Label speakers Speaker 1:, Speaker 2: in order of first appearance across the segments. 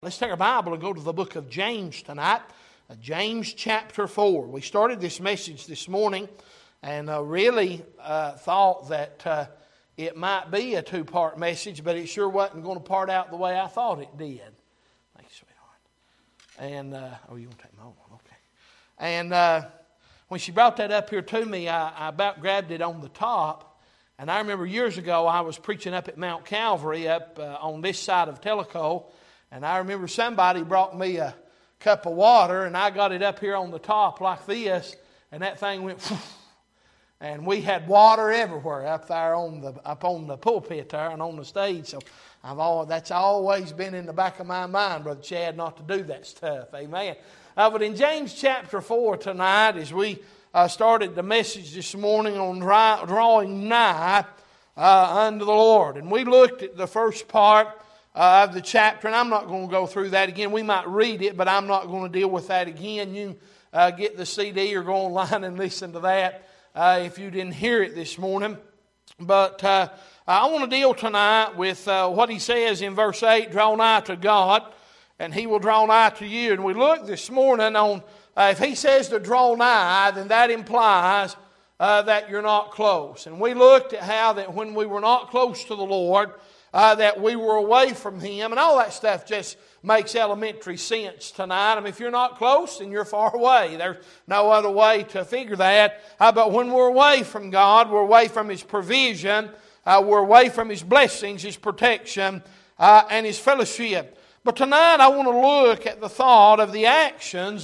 Speaker 1: Let's take our Bible and go to the book of James tonight. James chapter 4. We started this message this morning and really thought that it might be a two-part message, but it sure wasn't going to part out the way I thought it did. Thank you, sweetheart. And, you want to take my own one? Okay. And when she brought that up here to me, I about grabbed it on the top. And I remember years ago I was preaching up at Mount Calvary up on this side of Tellico. And I remember somebody brought me a cup of water, and I got it up here on the top like this, and that thing went, and we had water everywhere up there on the pulpit there and on the stage. So that's always been in the back of my mind, Brother Chad, not to do that stuff. Amen. But in James chapter 4 tonight, as we started the message this morning on drawing nigh unto the Lord, and we looked at the first part of the chapter, and I'm not going to go through that again. We might read it, but I'm not going to deal with that again. You get the CD or go online and listen to that if you didn't hear it this morning. But I want to deal tonight with what he says in verse 8, draw nigh to God, and He will draw nigh to you. And we looked this morning on, if He says to draw nigh, then that implies that you're not close. And we looked at how that when we were not close to the Lord, that we were away from Him, and all that stuff just makes elementary sense tonight. I mean, if you're not close, then you're far away. There's no other way to figure that. But when we're away from God, we're away from His provision, we're away from His blessings, His protection, and His fellowship. But tonight I want to look at the thought of the actions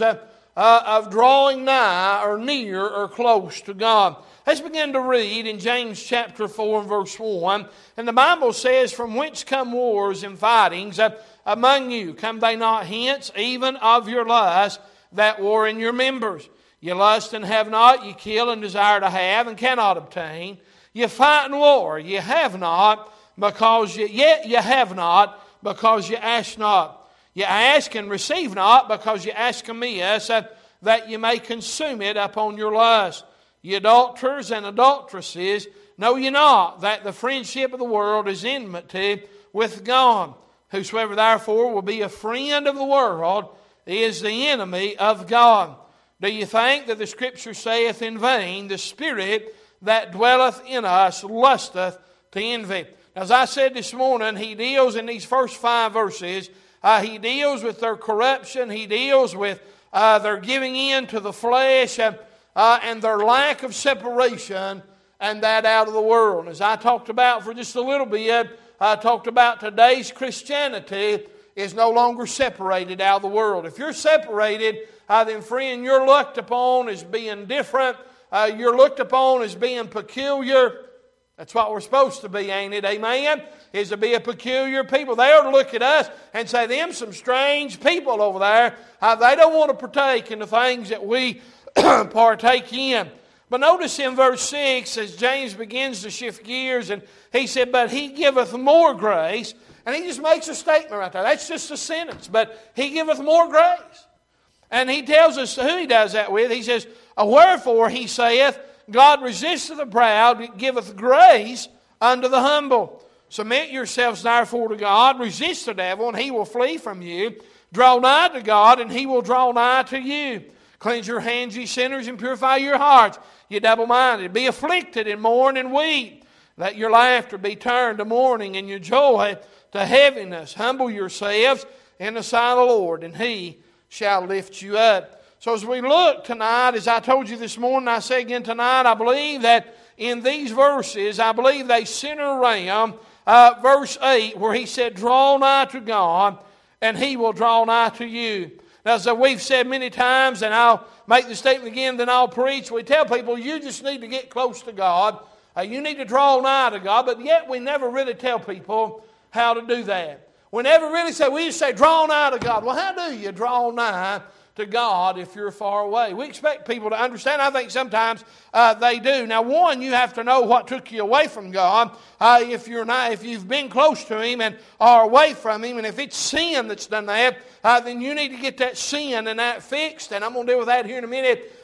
Speaker 1: of drawing nigh or near or close to God. Let's begin to read in James chapter 4 and verse 1. And the Bible says, from whence come wars and fightings among you? Come they not hence, even of your lust that war in your members? You lust and have not, you kill and desire to have and cannot obtain. You fight and war, you have not, because you have not, because you ask not. You ask and receive not, because you ask amiss, that you may consume it upon your lust. Ye adulterers and adulteresses, know ye not that the friendship of the world is enmity with God? Whosoever therefore will be a friend of the world is the enemy of God. Do you think that the Scripture saith in vain, the Spirit that dwelleth in us lusteth to envy? As I said this morning, he deals in these first 5 verses, he deals with their corruption, he deals with their giving in to the flesh, and their lack of separation, and that out of the world. As I talked about for just a little bit, I talked about today's Christianity is no longer separated out of the world. If you're separated, then friend, you're looked upon as being different. You're looked upon as being peculiar. That's what we're supposed to be, ain't it? Amen? Is to be a peculiar people. They ought to look at us and say, them some strange people over there. They don't want to partake in the things that we partake in. But notice in verse 6 as James begins to shift gears, and he said, but He giveth more grace. And he just makes a statement right there. That's just a sentence. But He giveth more grace. And he tells us who He does that with. He says, wherefore He saith, God resisteth the proud, giveth grace unto the humble. Submit yourselves therefore to God. Resist the devil, and he will flee from you. Draw nigh to God, and He will draw nigh to you. Cleanse your hands, ye sinners, and purify your hearts, ye double-minded. Be afflicted and mourn and weep. Let your laughter be turned to mourning and your joy to heaviness. Humble yourselves in the sight of the Lord, and He shall lift you up. So as we look tonight, as I told you this morning, I say again tonight, I believe that in these verses, I believe they center around verse 8, where he said, draw nigh to God, and He will draw nigh to you. Now, as we've said many times, and I'll make the statement again, then I'll preach, we tell people, you just need to get close to God. You need to draw nigh to God, but yet we never really tell people how to do that. We never really say, we just say, draw nigh to God. Well, how do you draw nigh to God if you're far away? We expect people to understand. I think sometimes they do. Now, one, you have to know what took you away from God. If you've been close to Him and are away from Him, and if it's sin that's done that, then you need to get that sin and that fixed. And I'm going to deal with that here in a minute.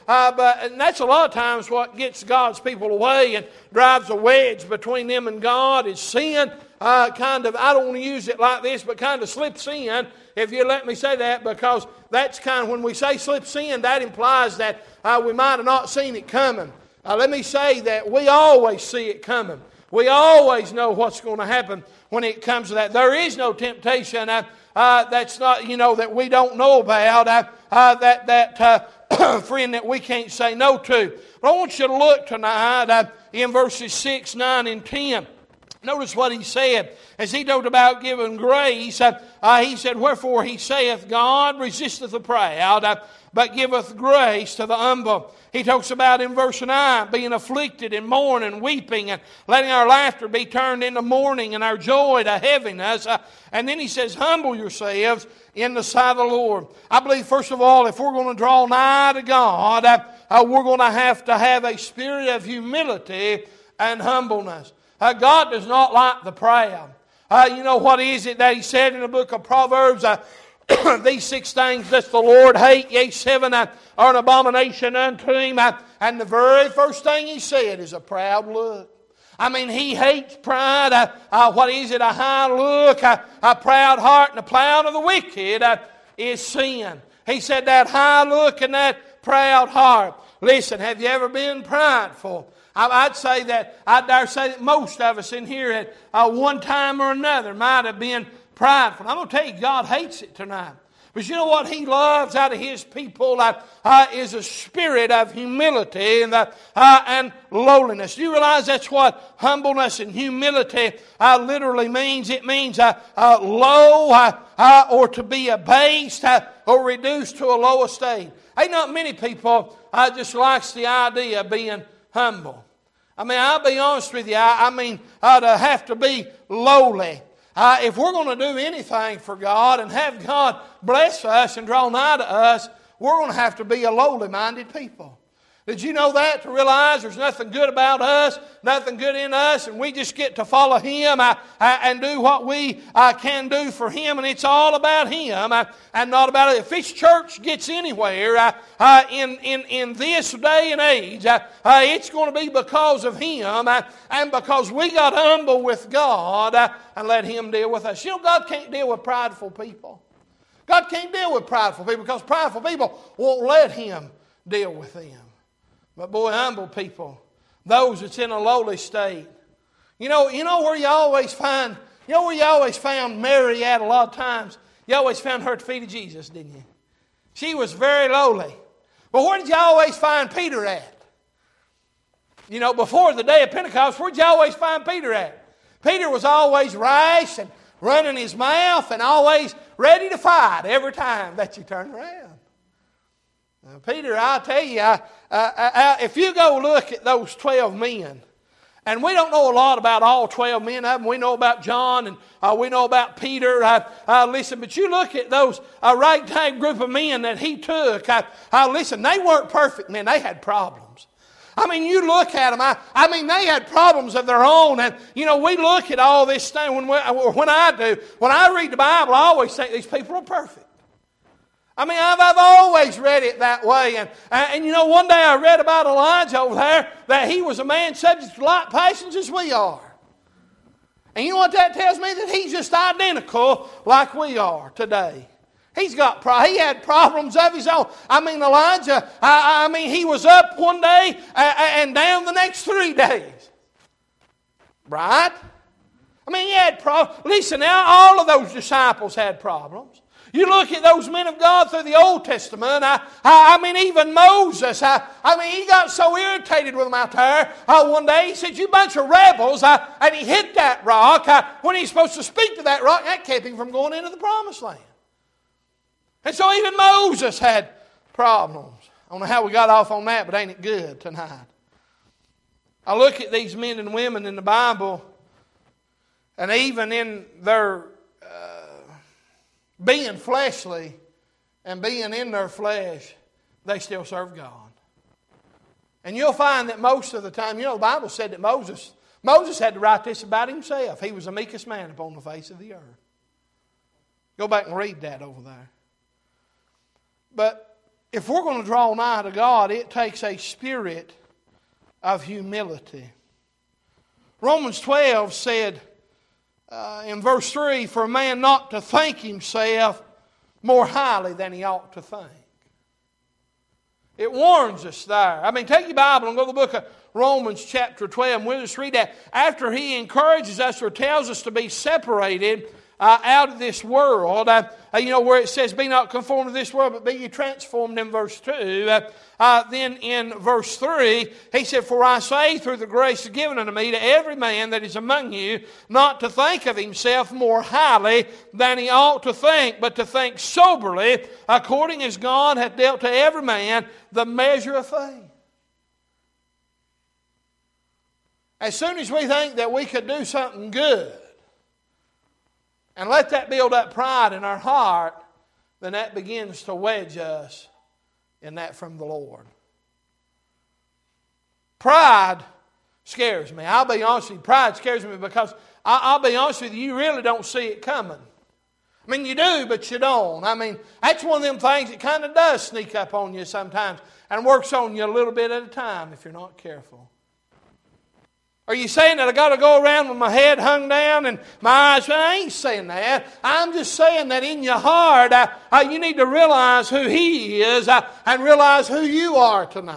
Speaker 1: And that's a lot of times what gets God's people away and drives a wedge between them and God is sin. I don't want to use it like this, but kind of slips in, if you let me say that, because that's kind of, when we say slips in, that implies that we might have not seen it coming. Let me say that we always see it coming. We always know what's going to happen when it comes to that. There is no temptation that's not, that we don't know about, friend, that we can't say no to. But I want you to look tonight in verses 6, 9, and 10. Notice what he said. As he talked about giving grace, he said, "Wherefore he saith, God resisteth the proud, but giveth grace to the humble." He talks about in verse 9, being afflicted and mourning, weeping, and letting our laughter be turned into mourning and our joy to heaviness. And then he says, "Humble yourselves in the sight of the Lord." I believe, first of all, if we're going to draw nigh to God, we're going to have a spirit of humility and humbleness. God does not like the proud. What is it that he said in the book of Proverbs? These 6 things doth the Lord hate, yea, 7 are an abomination unto him. And the very first thing he said is a proud look. He hates pride. What is it? A high look, a proud heart, and the cloud of the wicked is sin. He said that high look and that proud heart. Listen, have you ever been prideful? I dare say that most of us in here at one time or another might have been prideful. I'm going to tell you, God hates it tonight. But you know what He loves out of His people is a spirit of humility and lowliness. Do you realize that's what humbleness and humility literally means? It means low or to be abased or reduced to a low estate. Ain't not many people just likes the idea of being humble. I'll be honest with you. To have to be lowly. If we're going to do anything for God and have God bless us and draw nigh to us, we're going to have to be a lowly-minded people. Did you know that? To realize there's nothing good about us, nothing good in us, and we just get to follow Him and do what we can do for Him, and it's all about Him and not about it. If this church gets anywhere in this day and age, it's going to be because of Him and because we got humble with God and let Him deal with us. God can't deal with prideful people. God can't deal with prideful people because prideful people won't let Him deal with them. But boy, humble people, those that's in a lowly state. You know where you always found Mary at a lot of times? You always found her at the feet of Jesus, didn't you? She was very lowly. But where did you always find Peter at? Before the day of Pentecost, where did you always find Peter at? Peter was always rash and running his mouth and always ready to fight every time that you turned around. Peter, I'll tell you, if you go look at those 12 men, and we don't know a lot about all 12 men of them. We know about John and we know about Peter. Listen, but you look at those ragtag group of men that he took. Listen, they weren't perfect men. They had problems. You look at them. They had problems of their own. And, we look at all this thing. When I read the Bible, I always think these people are perfect. I've always read it that way. And one day I read about Elijah over there, that he was a man subject to like passions as we are. And you know what that tells me? That he's just identical like we are today. He had problems of his own. Elijah, he was up one day and down the next 3 days. Right? He had problems. Listen now, all of those disciples had problems. You look at those men of God through the Old Testament. Even Moses. He got so irritated with them out there. One day he said, "You bunch of rebels," and he hit that rock when he's supposed to speak to that rock. And that kept him from going into the Promised Land. And so even Moses had problems. I don't know how we got off on that, but ain't it good tonight? I look at these men and women in the Bible, and even in their being fleshly and being in their flesh, they still serve God. And you'll find that most of the time, the Bible said that Moses had to write this about himself. He was the meekest man upon the face of the earth. Go back and read that over there. But if we're going to draw nigh to God, it takes a spirit of humility. Romans 12 said in verse 3, for a man not to think himself more highly than he ought to think. It warns us there. I mean, take your Bible and go to the book of Romans chapter 12. And we'll just read that. After he encourages us or tells us to be separated out of this world, where it says, be not conformed to this world, but be ye transformed in verse 2. Then in verse 3, he said, for I say through the grace given unto me to every man that is among you, not to think of himself more highly than he ought to think, but to think soberly, according as God hath dealt to every man the measure of faith. As soon as we think that we could do something good, and let that build up pride in our heart, then that begins to wedge us in that from the Lord. Pride scares me. I'll be honest with you, pride scares me because I'll be honest with you, you really don't see it coming. I mean, you do, but you don't. I mean, that's one of them things that kind of does sneak up on you sometimes and works on you a little bit at a time if you're not careful. Are you saying that I got to go around with my head hung down and my eyes? I ain't saying that. I'm just saying that in your heart, you need to realize who He is and realize who you are tonight.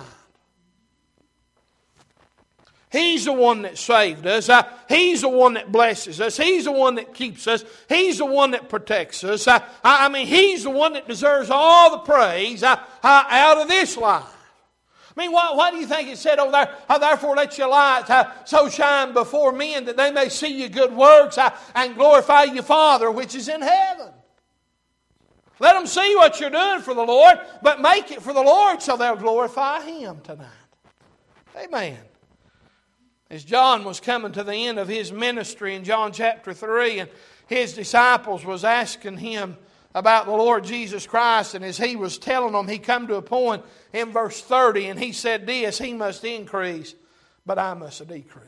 Speaker 1: He's the one that saved us. He's the one that blesses us. He's the one that keeps us. He's the one that protects us. He's the one that deserves all the praise out of this life. I mean, why do you think it said over there, therefore let your light so shine before men that they may see your good works and glorify your Father which is in heaven? Let them see what you're doing for the Lord, but make it for the Lord so they'll glorify Him tonight. Amen. As John was coming to the end of his ministry in John chapter 3, and his disciples was asking him about the Lord Jesus Christ, and as he was telling them, he come to a point in verse 30, and he said this, He must increase, but I must decrease.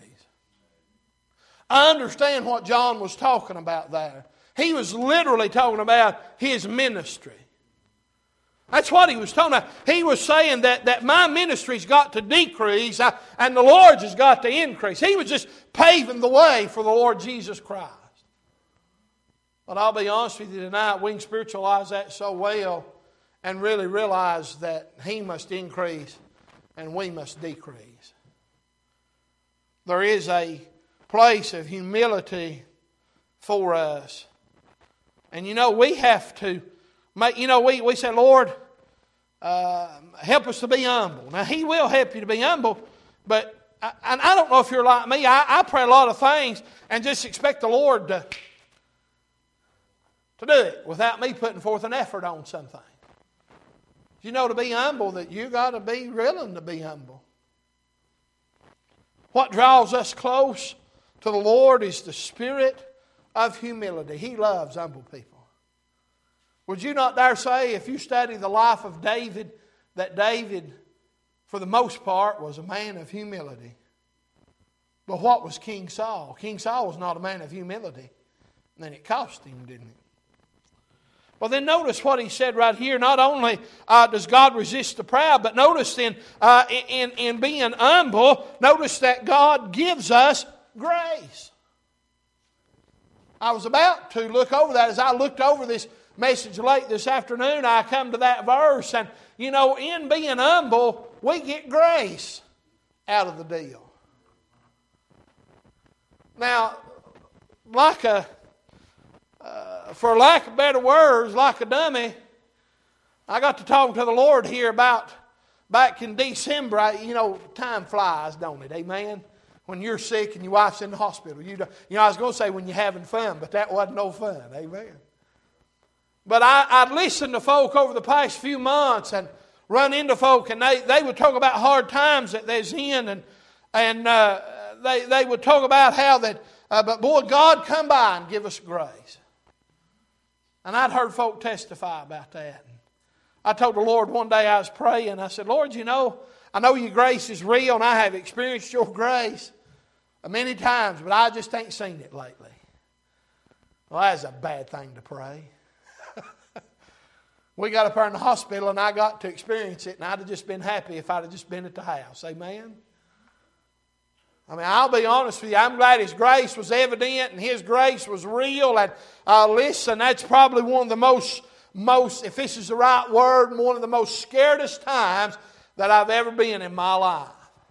Speaker 1: I understand what John was talking about there. He was literally talking about his ministry. That's what he was talking about. He was saying that my ministry's got to decrease and the Lord's has got to increase. He was just paving the way for the Lord Jesus Christ. But I'll be honest with you tonight, we can spiritualize that so well and really realize that He must increase and we must decrease. There is a place of humility for us. And we have to make, we say, Lord, help us to be humble. Now, He will help you to be humble, but I don't know if you're like me. I pray a lot of things and just expect the Lord to do it without me putting forth an effort on something. To be humble, that you got to be willing to be humble. What draws us close to the Lord is the spirit of humility. He loves humble people. Would you not dare say, if you study the life of David, that David, for the most part, was a man of humility? But what was King Saul? King Saul was not a man of humility. And then it cost him, didn't it? Well, then notice what he said right here. Not only does God resist the proud, but notice in being humble, notice that God gives us grace. I was about to look over that. As I looked over this message late this afternoon, I come to that verse. And, in being humble, we get grace out of the deal. Now, for lack of better words, like a dummy, I got to talk to the Lord here about back in December. Time flies, don't it? Amen? When you're sick and your wife's in the hospital. I was going to say when you're having fun, but that wasn't no fun. Amen? But I'd listened to folk over the past few months and run into folk, and they would talk about hard times that they're in, and they would talk about how that, but boy, God come by and give us grace. And I'd heard folk testify about that. I told the Lord one day, I was praying, I said, Lord, I know your grace is real and I have experienced your grace many times, but I just ain't seen it lately. Well, that's a bad thing to pray. We got up there in the hospital and I got to experience it, and I'd have just been happy if I'd have just been at the house. Amen? I mean, I'll be honest with you, I'm glad His grace was evident and His grace was real. And listen, that's probably one of the most, if this is the right word, one of the most scaredest times that I've ever been in my life.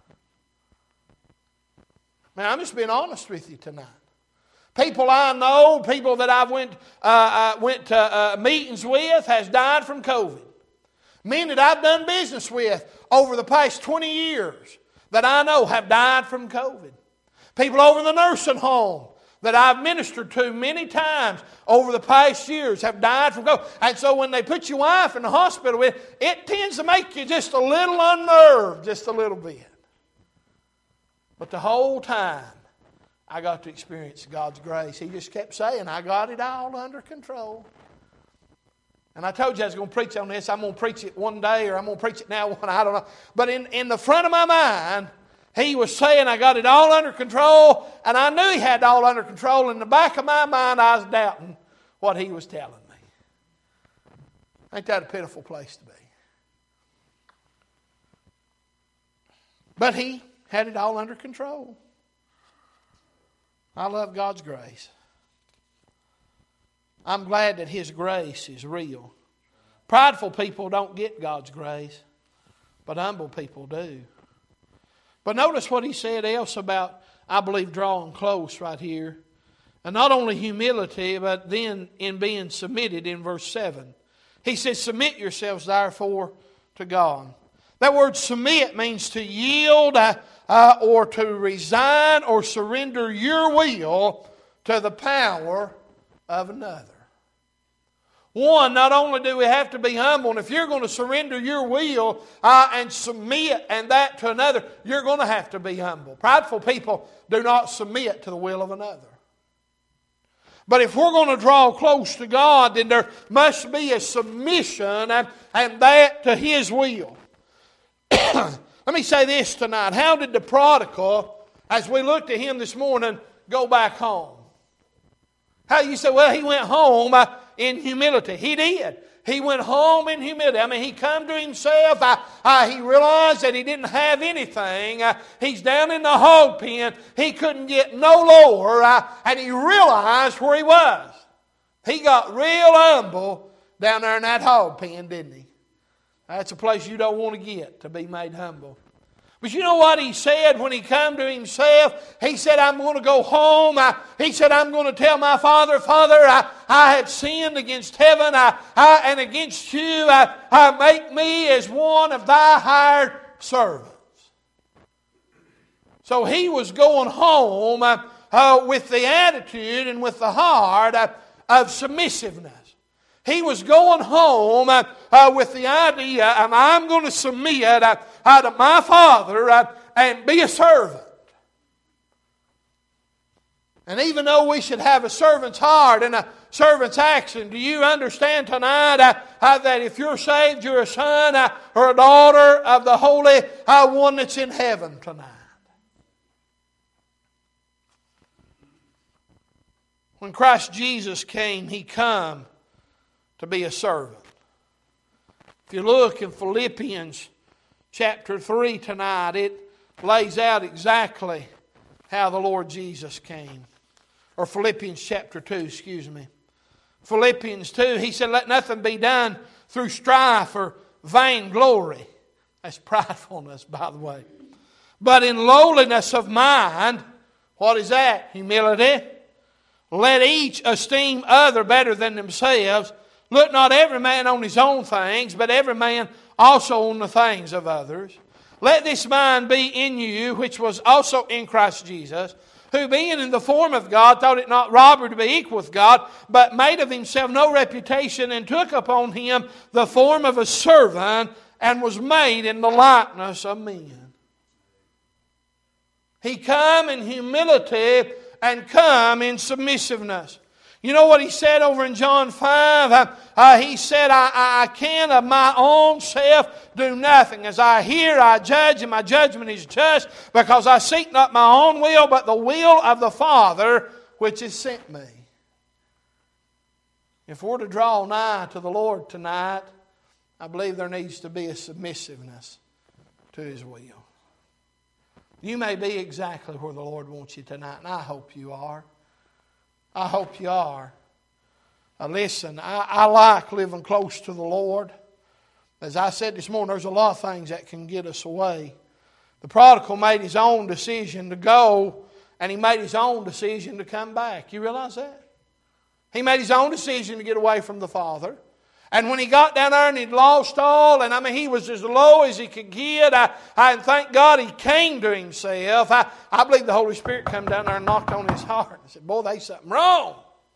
Speaker 1: Man, I'm just being honest with you tonight. People I know, people that I've went to meetings with, has died from COVID. Men that I've done business with over the past 20 years that I know have died from COVID. People over in the nursing home that I've ministered to many times over the past years have died from COVID. And so when they put your wife in the hospital, it tends to make you just a little unnerved, just a little bit. But the whole time, I got to experience God's grace. He just kept saying, I got it all under control. And I told you I was going to preach on this. I'm going to preach it one day, or I'm going to preach it now, I don't know. But in the front of my mind, He was saying, I got it all under control. And I knew He had it all under control. In the back of my mind, I was doubting what He was telling me. Ain't that a pitiful place to be? But He had it all under control. I love God's grace. I'm glad that His grace is real. Prideful people don't get God's grace, but humble people do. But notice what He said else about, I believe, drawing close right here. And not only humility, but then in being submitted in verse 7. He says, submit yourselves therefore to God. That word submit means to yield or to resign or surrender your will to the power of another. One, not only do we have to be humble, and if you're going to surrender your will and submit and that to another, you're going to have to be humble. Prideful people do not submit to the will of another. But if we're going to draw close to God, then there must be a submission and that to His will. Let me say this tonight. How did the prodigal, as we looked at him this morning, go back home? How you say, well, he went home in humility. He did. He went home in humility. I mean, he come to himself. He realized that he didn't have anything. He's down in the hog pen. He couldn't get no lower. And he realized where he was. He got real humble down there in that hog pen, didn't he? That's a place you don't want to get, to be made humble. But you know what he said when he come to himself? He said, I'm going to go home. He said, I'm going to tell my father, Father, I have sinned against heaven and against you. Make me as one of thy hired servants. So he was going home with the attitude and with the heart of submissiveness. He was going home with the idea of, I'm going to submit to my Father and be a servant. And even though we should have a servant's heart and a servant's action, do you understand tonight that if you're saved, you're a son or a daughter of the Holy One that's in heaven tonight? When Christ Jesus came, He come to be a servant. If you look in Philippians chapter 3 tonight, it lays out exactly how the Lord Jesus came. Or Philippians chapter 2, excuse me. Philippians 2, he said, let nothing be done through strife or vainglory. That's pridefulness, by the way. But in lowliness of mind, what is that? Humility. Let each esteem other better than themselves. Look not every man on his own things, but every man also on the things of others. Let this mind be in you, which was also in Christ Jesus, who being in the form of God, thought it not robbery to be equal with God, but made of himself no reputation, and took upon him the form of a servant, and was made in the likeness of men. He come in humility and come in submissiveness. You know what he said over in John 5? He said, I can of my own self do nothing. As I hear, I judge, and my judgment is just, because I seek not my own will, but the will of the Father which has sent me. If we're to draw nigh to the Lord tonight, I believe there needs to be a submissiveness to His will. You may be exactly where the Lord wants you tonight, and I hope you are. I hope you are. Listen, I like living close to the Lord. As I said this morning, there's a lot of things that can get us away. The prodigal made his own decision to go, and he made his own decision to come back. You realize that? He made his own decision to get away from the Father. And when he got down there and he'd lost all, and he was as low as he could get, and thank God he came to himself. I believe the Holy Spirit come down there and knocked on his heart and said, boy, there's something wrong.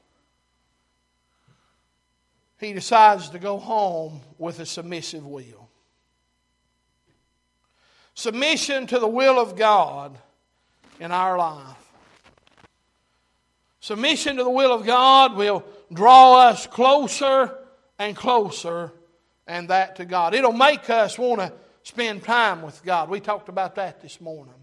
Speaker 1: He decides to go home with a submissive will. Submission to the will of God in our life. Submission to the will of God will draw us closer and closer, and that to God. It'll make us want to spend time with God. We talked about that this morning.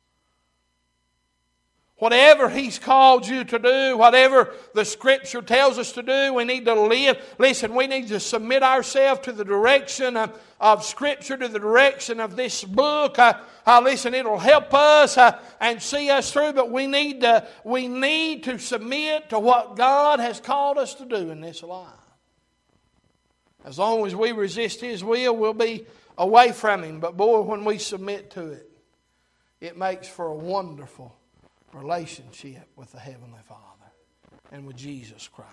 Speaker 1: Whatever He's called you to do, whatever the Scripture tells us to do, we need to live. Listen, we need to submit ourselves to the direction of Scripture, to the direction of this book. Listen, it'll help us and see us through, but we need to submit to what God has called us to do in this life. As long as we resist His will, we'll be away from Him. But boy, when we submit to it, it makes for a wonderful relationship with the Heavenly Father and with Jesus Christ.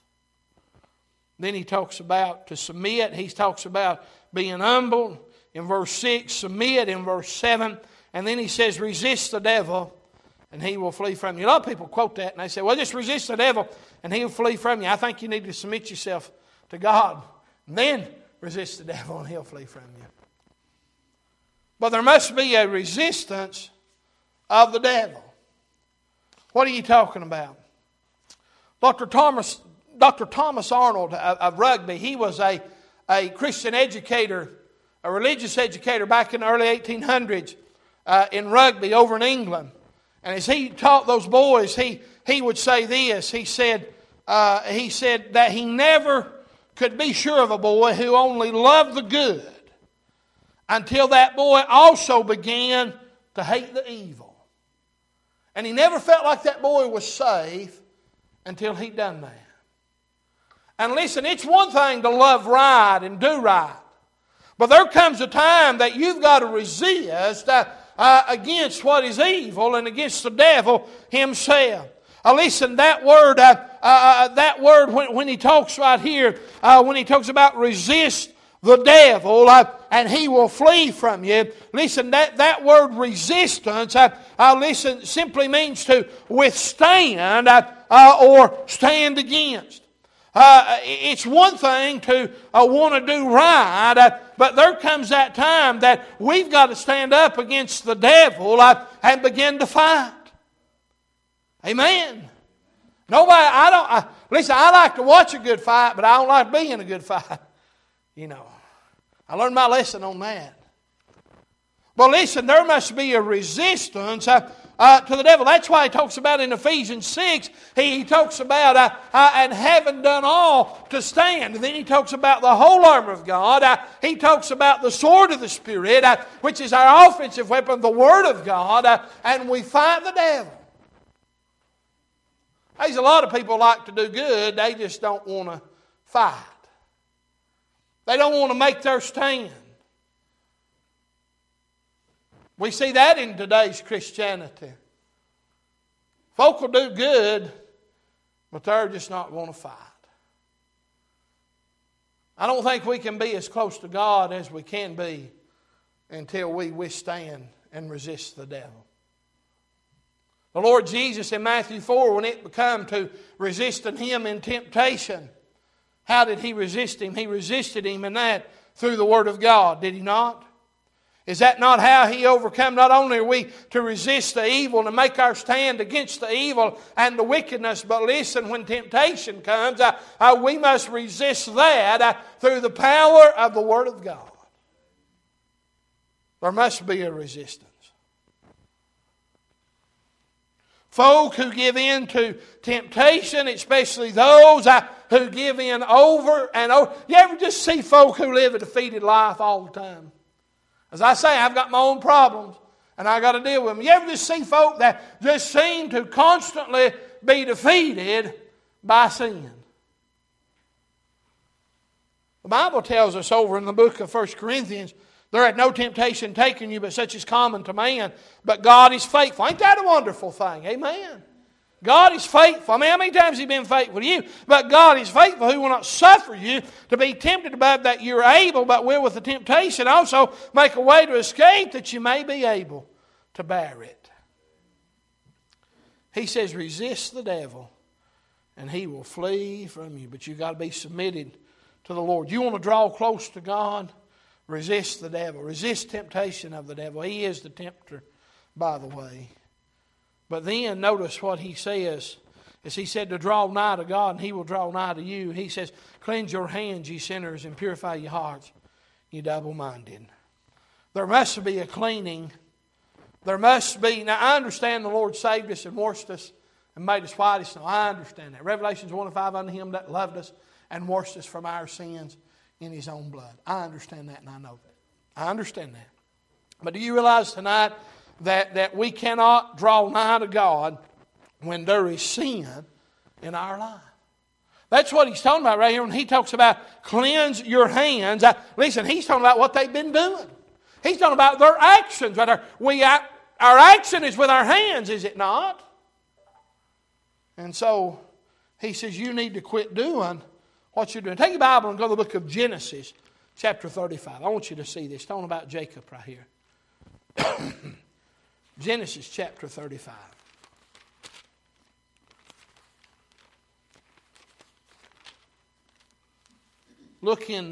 Speaker 1: Then he talks about to submit. He talks about being humble in verse 6, submit in verse 7. And then he says, resist the devil and he will flee from you. A lot of people quote that and they say, well, just resist the devil and he'll flee from you. I think you need to submit yourself to God. And then resist the devil and he'll flee from you. But there must be a resistance of the devil. What are you talking about? Dr. Thomas Arnold of Rugby, he was a Christian educator, a religious educator back in the early 1800s in Rugby over in England. And as he taught those boys, he would say this. He said that he never could be sure of a boy who only loved the good until that boy also began to hate the evil. And he never felt like that boy was safe until he'd done that. And listen, it's one thing to love right and do right. But there comes a time that you've got to resist against what is evil and against the devil himself. Listen, that word when he talks right here, when he talks about resist the devil and he will flee from you. Listen, that word resistance, listen, simply means to withstand or stand against. It's one thing to want to do right, but there comes that time that we've got to stand up against the devil and begin to fight. Amen. Listen, I like to watch a good fight, but I don't like being a good fight. You know, I learned my lesson on that. But listen, there must be a resistance to the devil. That's why he talks about in Ephesians 6, he talks about and having done all to stand. And then he talks about the whole armor of God. He talks about the sword of the Spirit, which is our offensive weapon, the Word of God, and we fight the devil. There's a lot of people like to do good, they just don't want to fight. They don't want to make their stand. We see that in today's Christianity. Folk will do good, but they're just not going to fight. I don't think we can be as close to God as we can be until we withstand and resist the devil. The Lord Jesus in Matthew 4, when it came to resisting Him in temptation, how did He resist Him? He resisted Him in that through the Word of God, did He not? Is that not how He overcome? Not only are we to resist the evil and make our stand against the evil and the wickedness, but listen, when temptation comes, we must resist that through the power of the Word of God. There must be a resistance. Folk who give in to temptation, especially those who give in over and over. You ever just see folk who live a defeated life all the time? As I say, I've got my own problems and I got to deal with them. You ever just see folk that just seem to constantly be defeated by sin? The Bible tells us over in the book of 1 Corinthians, there had no temptation taken you but such as common to man, but God is faithful. Ain't that a wonderful thing? Amen. God is faithful. I mean, how many times has He been faithful to you? But God is faithful, who will not suffer you to be tempted above that you're able, but will with the temptation also make a way to escape that you may be able to bear it. He says, resist the devil and he will flee from you. But you've got to be submitted to the Lord. You want to draw close to God? Resist the devil. Resist temptation of the devil. He is the tempter, by the way. But then notice what he says. As he said to draw nigh to God, and He will draw nigh to you. He says, cleanse your hands, ye sinners, and purify your hearts, ye double-minded. There must be a cleaning. There must be. Now, I understand the Lord saved us and washed us and made us white as snow. I understand that. Revelations 1:5, unto Him that loved us and washed us from our sins in His own blood. I understand that and I know that. I understand that. But do you realize tonight that we cannot draw nigh to God when there is sin in our life? That's what He's talking about right here when He talks about cleanse your hands. Listen, He's talking about what they've been doing. He's talking about their actions. Right? Our action is with our hands, is it not? And so He says you need to quit doing what you're doing. Take your Bible and go to the book of Genesis, chapter 35. I want you to see this. Talking about Jacob right here. Genesis chapter 35. Look in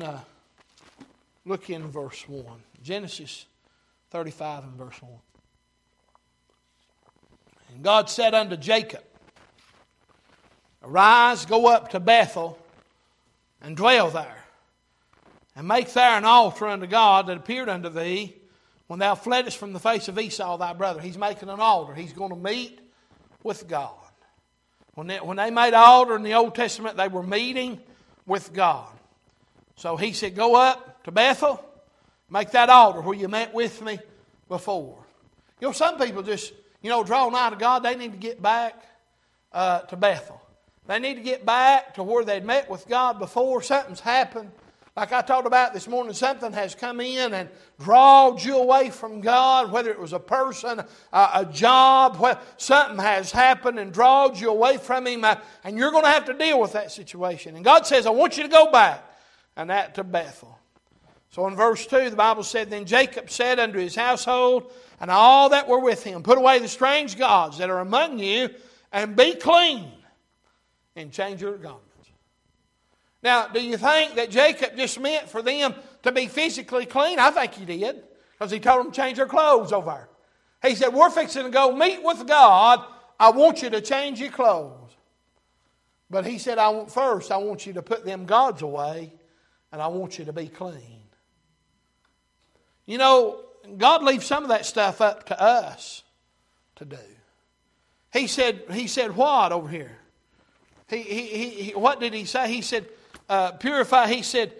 Speaker 1: verse 1. Genesis 35 and verse 1. And God said unto Jacob, arise, go up to Bethel, and dwell there, and make there an altar unto God that appeared unto thee when thou fleddest from the face of Esau thy brother. He's making an altar. He's going to meet with God. When they made an altar in the Old Testament, they were meeting with God. So He said, go up to Bethel, make that altar where you met with me before. You know, some people just, draw nigh to God. They need to get back to Bethel. They need to get back to where they'd met with God before. Something's happened. Like I talked about this morning, something has come in and drawed you away from God, whether it was a person, a job, something has happened and drawed you away from Him, and you're going to have to deal with that situation. And God says, I want you to go back, and that to Bethel. So in verse 2, the Bible said, then Jacob said unto his household and all that were with him, put away the strange gods that are among you, and be clean, and change your garments. Now, do you think that Jacob just meant for them to be physically clean? I think he did, because he told them to change their clothes over. He said, we're fixing to go meet with God. I want you to change your clothes. But he said, I want you to put them gods away, and I want you to be clean. God leaves some of that stuff up to us to do. He said what over here? What did he say? He said, purify. He said,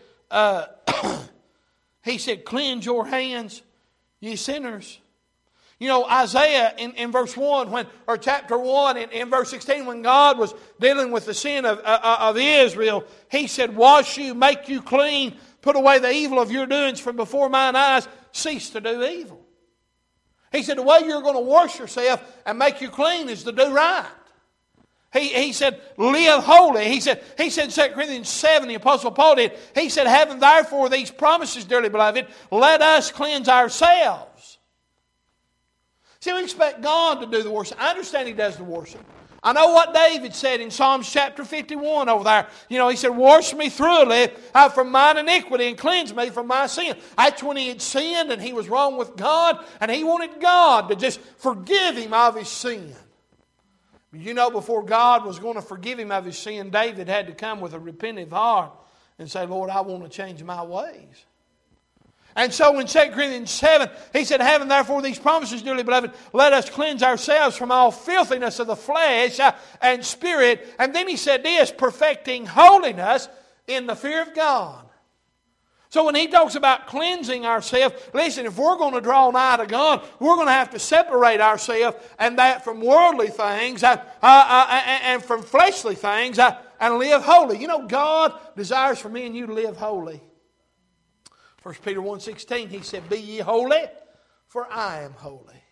Speaker 1: cleanse your hands, ye sinners. Isaiah in verse 1, or chapter 1, in verse 16, when God was dealing with the sin of Israel, He said, wash you, make you clean, put away the evil of your doings from before mine eyes, cease to do evil. He said, the way you're going to wash yourself and make you clean is to do right. He said, live holy. He said in 2 Corinthians 7, the Apostle Paul did, he said, having therefore these promises, dearly beloved, let us cleanse ourselves. See, we expect God to do the worship. I understand He does the worship. I know what David said in Psalms chapter 51 over there. He said, wash me thoroughly from mine iniquity and cleanse me from my sin. That's when he had sinned and he was wrong with God, and he wanted God to just forgive him of his sin. Before God was going to forgive him of his sin, David had to come with a repentant heart and say, Lord, I want to change my ways. And so in 2 Corinthians 7, he said, having therefore these promises, dearly beloved, let us cleanse ourselves from all filthiness of the flesh and spirit. And then he said this, perfecting holiness in the fear of God. So when he talks about cleansing ourselves, listen, if we're going to draw nigh to God, we're going to have to separate ourselves and that from worldly things and from fleshly things and live holy. You know, God desires for me and you to live holy. 1 Peter 1:16, he said, be ye holy, for I am holy.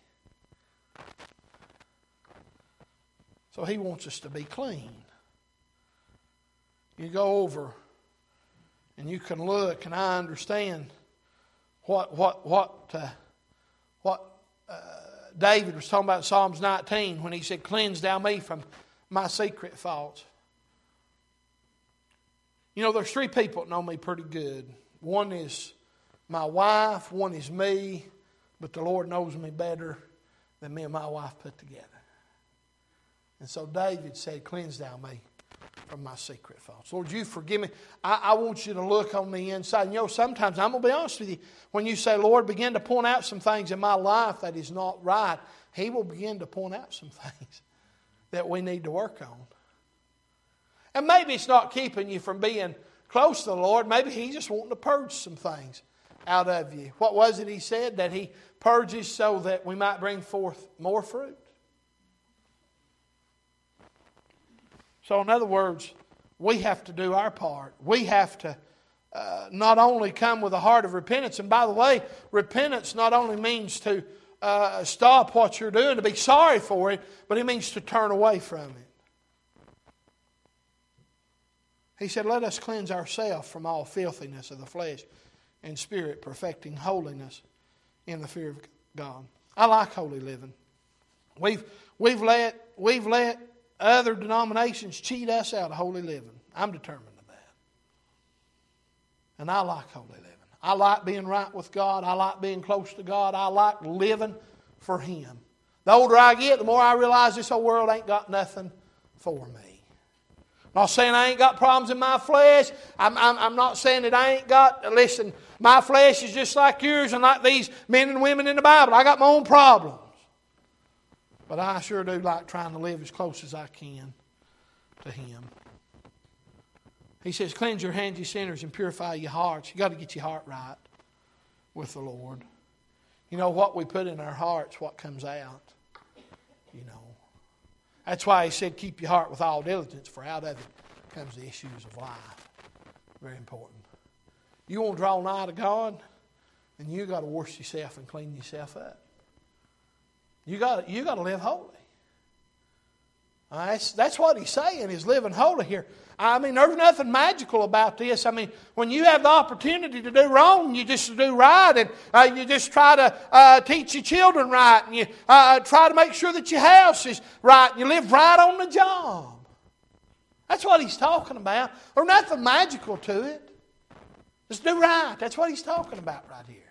Speaker 1: So he wants us to be clean. You go over and you can look, and I understand what David was talking about in Psalms 19 when he said, cleanse thou me from my secret faults. You know, there's three people that know me pretty good. One is my wife, one is me, but the Lord knows me better than me and my wife put together. And so David said, cleanse thou me from my secret faults. Lord, you forgive me. I want you to look on the inside. And you know, sometimes, I'm going to be honest with you, when you say, Lord, begin to point out some things in my life that is not right, He will begin to point out some things that we need to work on. And maybe it's not keeping you from being close to the Lord. Maybe He's just wanting to purge some things out of you. What was it He said? That He purges so that we might bring forth more fruit. So in other words, we have to do our part. We have to not only come with a heart of repentance. And by the way, repentance not only means to stop what you're doing, to be sorry for it, but it means to turn away from it. He said, let us cleanse ourselves from all filthiness of the flesh and spirit, perfecting holiness in the fear of God. I like holy living. We've let other denominations cheat us out of holy living. I'm determined to that. And I like holy living. I like being right with God. I like being close to God. I like living for Him. The older I get, the more I realize this whole world ain't got nothing for me. I'm not saying I ain't got problems in my flesh. I'm not saying that I ain't got... Listen, my flesh is just like yours and like these men and women in the Bible. I got my own problems. But I sure do like trying to live as close as I can to Him. He says, cleanse your hands, you sinners, and purify your hearts. You've got to get your heart right with the Lord. You know, what we put in our hearts, what comes out. You know. That's why He said, keep your heart with all diligence, for out of it comes the issues of life. Very important. You want to draw nigh to God, then you got to wash yourself and clean yourself up. You got to live holy. That's what He's saying, is living holy here. I mean, there's nothing magical about this. I mean, when you have the opportunity to do wrong, you just do right, and you just try to teach your children right, and you try to make sure that your house is right, and you live right on the job. That's what He's talking about. There's nothing magical to it. Just do right. That's what He's talking about right here.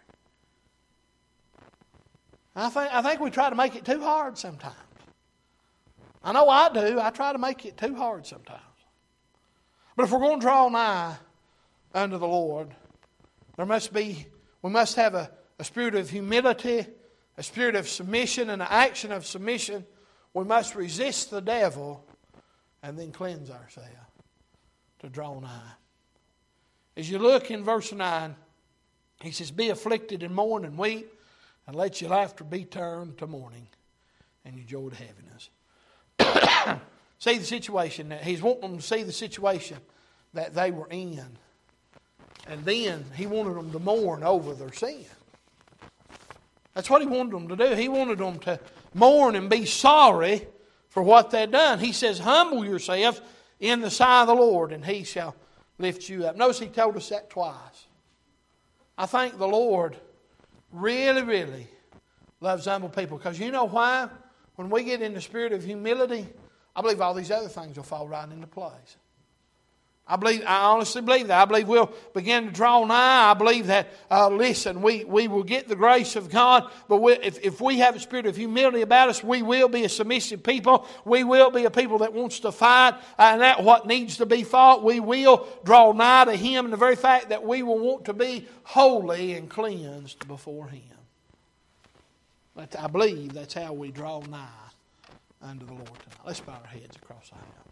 Speaker 1: I think we try to make it too hard sometimes. I know I do. I try to make it too hard sometimes. But if we're going to draw nigh unto the Lord, we must have a spirit of humility, a spirit of submission, and an action of submission. We must resist the devil and then cleanse ourselves to draw nigh. As you look in verse 9, he says, be afflicted and mourn and weep, and let your laughter be turned to mourning and your joy to heaviness. See the situation. He's wanting them to see the situation that they were in. And then He wanted them to mourn over their sin. That's what He wanted them to do. He wanted them to mourn and be sorry for what they'd done. He says, humble yourselves in the sight of the Lord, and He shall lift you up. Notice He told us that twice. I think the Lord really, really loves humble people. Because you know why? When we get in the spirit of humility, I believe all these other things will fall right into place. I honestly believe that. I believe we'll begin to draw nigh. I believe that, listen, we will get the grace of God. But if we have a spirit of humility about us, we will be a submissive people. We will be a people that wants to fight. And that's what needs to be fought. We will draw nigh to Him. And the very fact that we will want to be holy and cleansed before Him. But I believe that's how we draw nigh unto the Lord tonight. Let's bow our heads across our house.